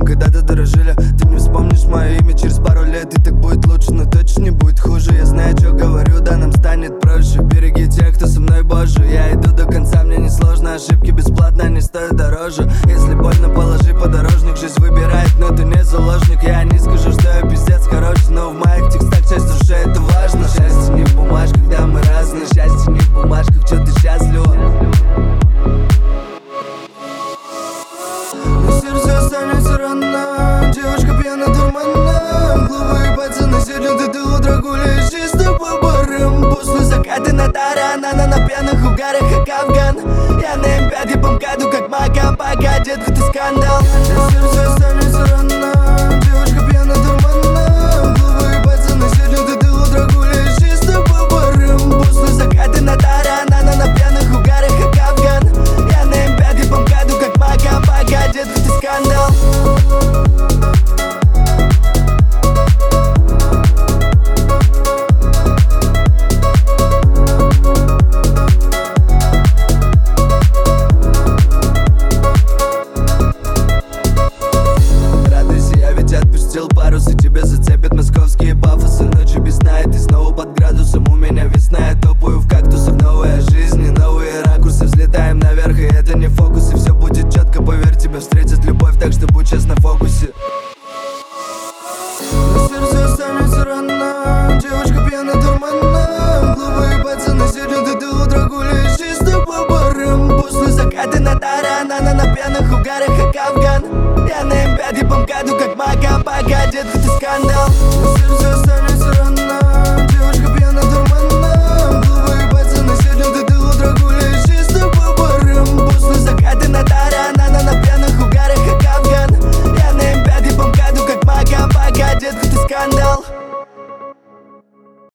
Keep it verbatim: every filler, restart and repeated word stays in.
когда-то дорожили. Ты не вспомнишь мое имя через пару лет, и так будет лучше, но точно не будет хуже. Я знаю, что говорю, да нам станет проще. Береги тех, кто со мной, боже. Я иду до конца, мне не сложно. Ошибки бесплатно, они стоят дороже. Если больно, положи подорожник. Жизнь выбирает, но ты не заложник. Я не скажу, что я пиздец хороший, но в моих текстах часть души, это важно. Счастье не в бумажках, да мы разные. Счастье не в бумажках, что ты счастлива. Но сердце останется рано. Девушка пьяна, дурмана. Глупые пацаны сидят, и ты утро гуляешь чисто по барам. После заката на тарана, на, на пьяных угарах, как Афган. Я на эм пять, я помкаду, как Макам. Пока, детка, ты скандал. Но сердце останется рано. Девушка пьяна, дурмана. Глупые пацаны сидят, и ты утро гуляешь чисто по барам. После заката на тарана, на, на пьяных угарах, как Афган. Я на эм пять, я помкаду, как Макам. Пока, детка, ты скандал. Парусы тебе зацепят московские пафосы. Ночью без сна, и ты снова под градусом. У меня весна, я топаю в кактусах. Новая жизнь и новые ракурсы. Взлетаем наверх, и это не фокус. И все будет четко, поверь, тебя встретит любовь. Так что будь честно в фокусе. Но сердце останется рано. Девушка пьяна, дурмана. Глупые пацаны сидят, и ты утро гуляешь чисто по барам. После заката на тарана, на, на пьяных угарах, как Афган. Я на эм пять, я помкаду, как Макам. Пока, детка, ты скандал. Но сердце останется